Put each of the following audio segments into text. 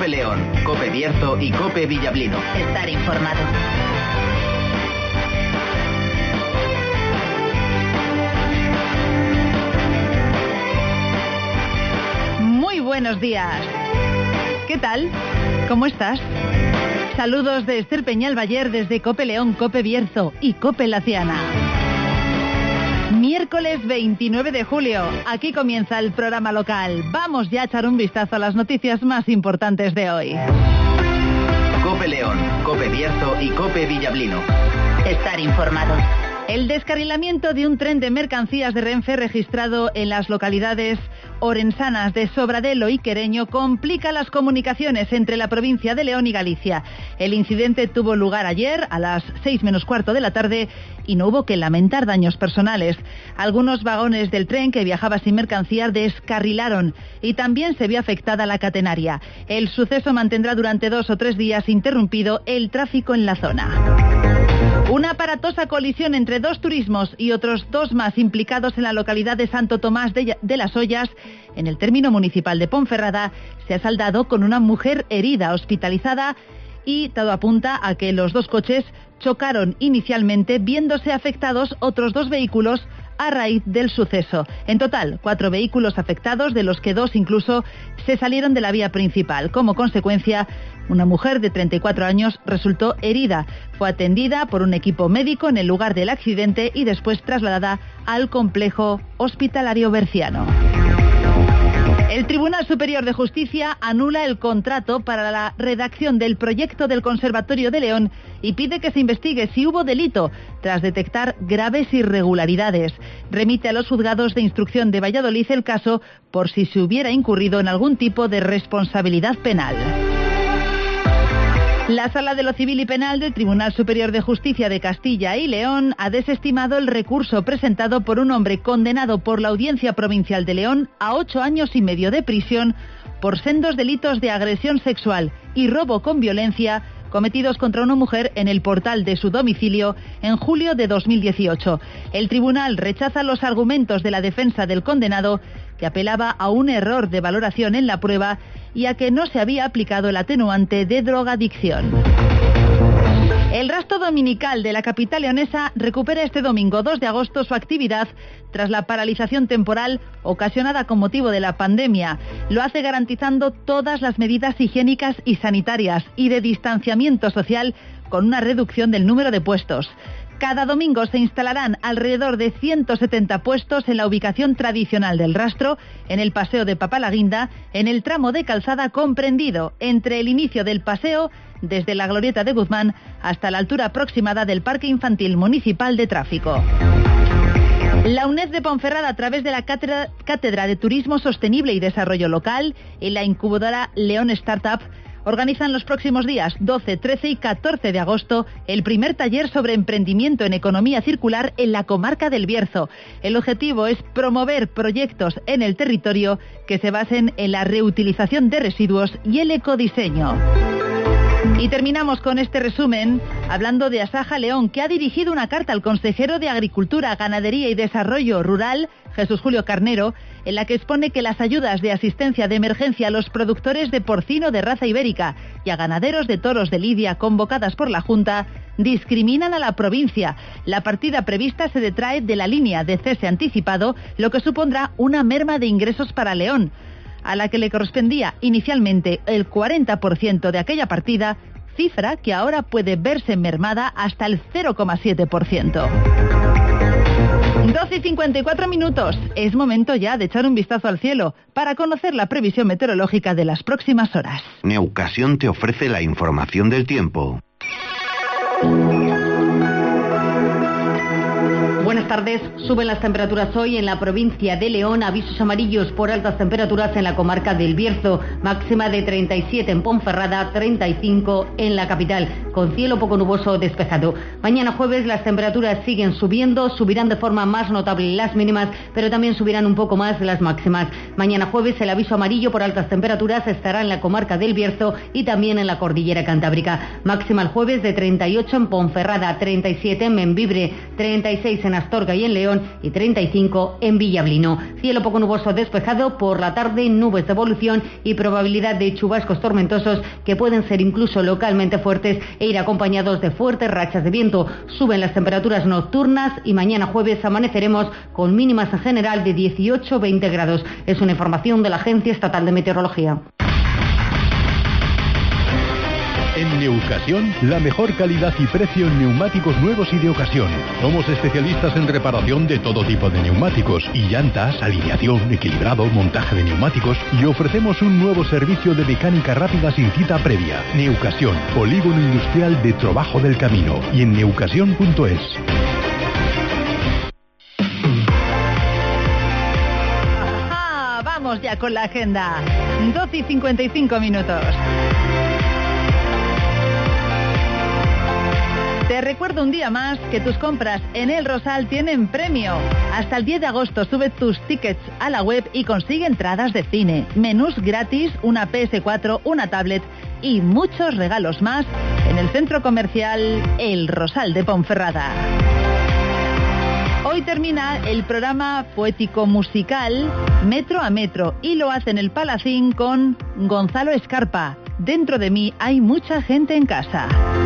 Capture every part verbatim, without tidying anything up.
COPE León, COPE Bierzo y COPE Villablino. Estar informado. Muy buenos días. ¿Qué tal? ¿Cómo estás? Saludos de Esther Peñal Bayer desde COPE León, COPE Bierzo y COPE Laciana. Miércoles veintinueve de julio, aquí comienza el programa local. Vamos ya a echar un vistazo a las noticias más importantes de hoy. COPE León, COPE Bierzo y COPE Villablino. Estar informado. El descarrilamiento de un tren de mercancías de Renfe registrado en las localidades orensanas de Sobradelo y Quereño complica las comunicaciones entre la provincia de León y Galicia. El incidente tuvo lugar ayer a las seis menos cuarto de la tarde y no hubo que lamentar daños personales. Algunos vagones del tren que viajaba sin mercancías descarrilaron y también se vio afectada la catenaria. El suceso mantendrá durante dos o tres días interrumpido el tráfico en la zona. Una aparatosa colisión entre dos turismos y otros dos más implicados en la localidad de Santo Tomás de, de las Ollas, en el término municipal de Ponferrada, se ha saldado con una mujer herida, hospitalizada, y todo apunta a que los dos coches chocaron inicialmente, viéndose afectados otros dos vehículos a raíz del suceso. En total, cuatro vehículos afectados, de los que dos incluso se salieron de la vía principal. Como consecuencia, una mujer de treinta y cuatro años resultó herida. Fue atendida por un equipo médico en el lugar del accidente y después trasladada al complejo hospitalario berciano. El Tribunal Superior de Justicia anula el contrato para la redacción del proyecto del Conservatorio de León y pide que se investigue si hubo delito tras detectar graves irregularidades. Remite a los juzgados de instrucción de Valladolid el caso por si se hubiera incurrido en algún tipo de responsabilidad penal. La Sala de lo Civil y Penal del Tribunal Superior de Justicia de Castilla y León ha desestimado el recurso presentado por un hombre condenado por la Audiencia Provincial de León a ocho años y medio de prisión por sendos delitos de agresión sexual y robo con violencia cometidos contra una mujer en el portal de su domicilio en julio de dos mil dieciocho. El tribunal rechaza los argumentos de la defensa del condenado, que apelaba a un error de valoración en la prueba y a que no se había aplicado el atenuante de drogadicción. El Rastro Dominical de la capital leonesa recupera este domingo dos de agosto su actividad tras la paralización temporal ocasionada con motivo de la pandemia. Lo hace garantizando todas las medidas higiénicas y sanitarias y de distanciamiento social, con una reducción del número de puestos. Cada domingo se instalarán alrededor de ciento setenta puestos en la ubicación tradicional del rastro, en el Paseo de Papalaguinda, en el tramo de calzada comprendido entre el inicio del paseo, desde la Glorieta de Guzmán, hasta la altura aproximada del Parque Infantil Municipal de Tráfico. La UNED de Ponferrada, a través de la Cátedra, Cátedra de Turismo Sostenible y Desarrollo Local y la incubadora León Startup, organizan los próximos días doce, trece y catorce de agosto el primer taller sobre emprendimiento en economía circular en la comarca del Bierzo. El objetivo es promover proyectos en el territorio que se basen en la reutilización de residuos y el ecodiseño. Y terminamos con este resumen hablando de Asaja León, que ha dirigido una carta al consejero de Agricultura, Ganadería y Desarrollo Rural, Jesús Julio Carnero, en la que expone que las ayudas de asistencia de emergencia a los productores de porcino de raza ibérica y a ganaderos de toros de lidia convocadas por la Junta discriminan a la provincia. La partida prevista se detrae de la línea de cese anticipado, lo que supondrá una merma de ingresos para León, a la que le correspondía inicialmente el cuarenta por ciento de aquella partida, cifra que ahora puede verse mermada hasta el cero coma siete por ciento. doce y cincuenta y cuatro minutos. Es momento ya de echar un vistazo al cielo para conocer la previsión meteorológica de las próximas horas. Neucasión te ofrece la información del tiempo. Buenas tardes. Suben las temperaturas hoy en la provincia de León. Avisos amarillos por altas temperaturas en la comarca del Bierzo. Máxima de treinta y siete en Ponferrada, treinta y cinco en la capital, con cielo poco nuboso o despejado. Mañana jueves las temperaturas siguen subiendo. Subirán de forma más notable las mínimas, pero también subirán un poco más las máximas. Mañana jueves el aviso amarillo por altas temperaturas estará en la comarca del Bierzo y también en la cordillera cantábrica. Máxima el jueves de treinta y ocho en Ponferrada, treinta y siete en Membibre, treinta y seis en Astorga, Astorga y en León y treinta y cinco en Villablino. Cielo poco nuboso despejado, por la tarde nubes de evolución y probabilidad de chubascos tormentosos que pueden ser incluso localmente fuertes e ir acompañados de fuertes rachas de viento. Suben las temperaturas nocturnas y mañana jueves amaneceremos con mínimas en general de dieciocho a veinte grados. Es una información de la Agencia Estatal de Meteorología. En Neucasión, la mejor calidad y precio en neumáticos nuevos y de ocasión. Somos especialistas en reparación de todo tipo de neumáticos y llantas, alineación, equilibrado, montaje de neumáticos, y ofrecemos un nuevo servicio de mecánica rápida sin cita previa. Neucasión, polígono industrial de Trabajo del Camino, y en neucasión punto es. Ajá, vamos ya con la agenda. doce y cincuenta y cinco minutos. Te recuerdo un día más que tus compras en El Rosal tienen premio. Hasta el diez de agosto sube tus tickets a la web y consigue entradas de cine, menús gratis, una P S cuatro, una tablet y muchos regalos más en el centro comercial El Rosal de Ponferrada. Hoy termina el programa poético musical Metro a Metro y lo hace en el Palacín con Gonzalo Escarpa. Dentro de mí hay mucha gente en casa.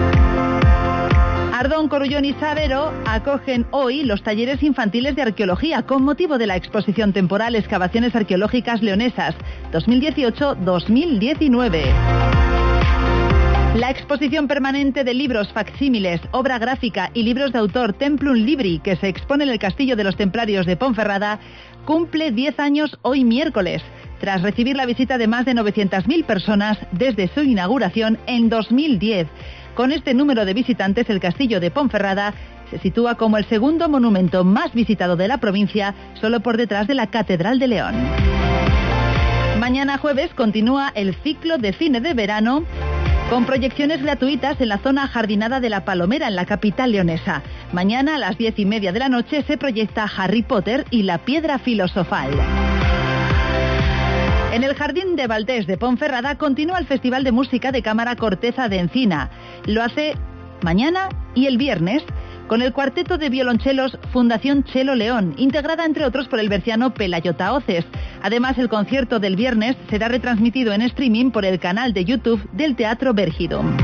Ardón, Corullón y Sabero acogen hoy los talleres infantiles de arqueología con motivo de la exposición temporal Excavaciones Arqueológicas Leonesas dos mil dieciocho dos mil diecinueve. La exposición permanente de libros, facsímiles, obra gráfica y libros de autor Templum Libri, que se expone en el Castillo de los Templarios de Ponferrada, cumple diez años hoy miércoles, tras recibir la visita de más de novecientas mil personas desde su inauguración en dos mil diez. Con este número de visitantes, el Castillo de Ponferrada se sitúa como el segundo monumento más visitado de la provincia, solo por detrás de la Catedral de León. Mañana jueves continúa el ciclo de cine de verano con proyecciones gratuitas en la zona ajardinada de La Palomera, en la capital leonesa. Mañana a las diez y media de la noche se proyecta Harry Potter y la Piedra Filosofal. En el Jardín de Valdés de Ponferrada continúa el Festival de Música de Cámara Corteza de Encina. Lo hace mañana y el viernes con el cuarteto de violonchelos Fundación Chelo León, integrada entre otros por el berciano Pelayo Tahoces. Además, el concierto del viernes será retransmitido en streaming por el canal de YouTube del Teatro Vergidum.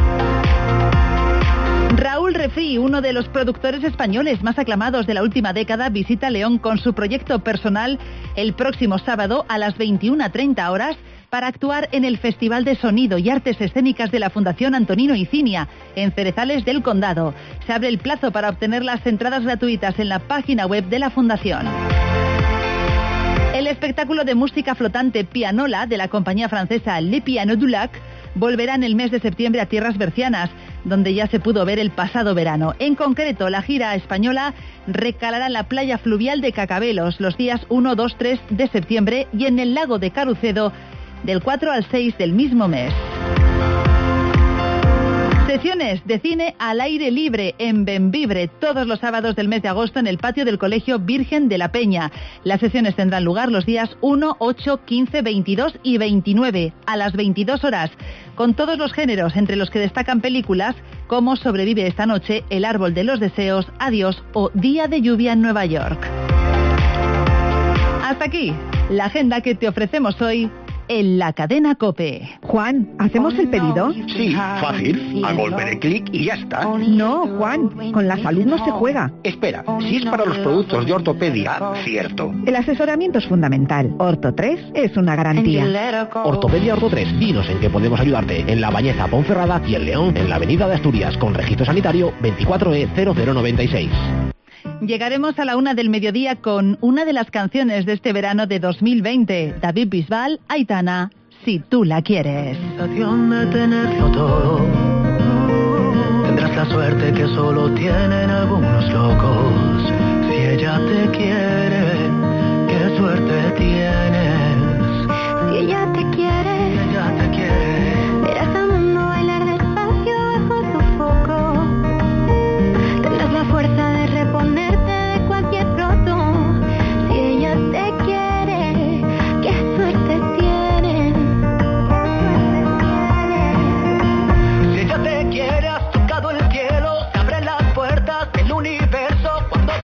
Raúl Refri, uno de los productores españoles más aclamados de la última década, visita León con su proyecto personal el próximo sábado a las veintiuna treinta horas para actuar en el Festival de Sonido y Artes Escénicas de la Fundación Antonino Icinia, en Cerezales del Condado. Se abre el plazo para obtener las entradas gratuitas en la página web de la Fundación. El espectáculo de música flotante Pianola de la compañía francesa Le Piano du Lac volverá en el mes de septiembre a tierras bercianas, donde ya se pudo ver el pasado verano. En concreto, la gira española recalará en la playa fluvial de Cacabelos los días uno, dos, tres de septiembre y en el lago de Carucedo del cuatro al seis del mismo mes. Sesiones de cine al aire libre en Bembibre todos los sábados del mes de agosto en el patio del Colegio Virgen de la Peña. Las sesiones tendrán lugar los días uno, ocho, quince, veintidós y veintinueve a las veintidós horas, con todos los géneros, entre los que destacan películas como Sobrevive esta noche, El árbol de los deseos, Adiós o Día de lluvia en Nueva York. Hasta aquí la agenda que te ofrecemos hoy en la cadena COPE. Juan, ¿hacemos el pedido? Sí, fácil. A golpe de clic y ya está. No, Juan, con la salud no se juega. Espera, si es para los productos de ortopedia, cierto. El asesoramiento es fundamental. Orto tres es una garantía. Ortopedia Orto tres. Dinos en qué podemos ayudarte. En La Bañeza, Ponferrada, y en León, en la avenida de Asturias, con registro sanitario veinticuatro E cero cero noventa y seis. Llegaremos a la una del mediodía con una de las canciones de este verano de dos mil veinte. David Bisbal, Aitana, Si tú la quieres. De tenerlo todo. Tendrás la suerte que solo tienen algunos locos. Si ella te quiere.